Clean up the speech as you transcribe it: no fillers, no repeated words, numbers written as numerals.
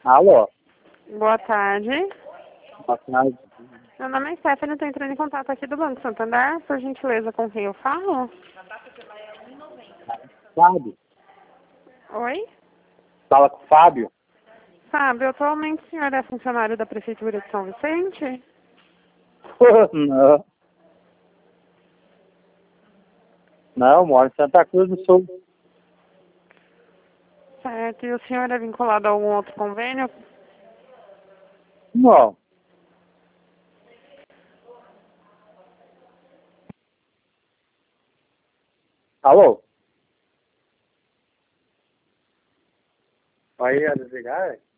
Alô? Boa tarde. Boa tarde. Meu nome é Stephanie, eu estou entrando em contato aqui do Banco Santander. Por gentileza, com quem eu falo? Fábio? Oi? Fala com o Fábio? Fábio, atualmente o senhor é funcionário da Prefeitura de São Vicente? Não. Não, moro em Santa Cruz do Sul. Certo. E o senhor é vinculado a algum outro convênio? Não. Alô? Aí, a desligar?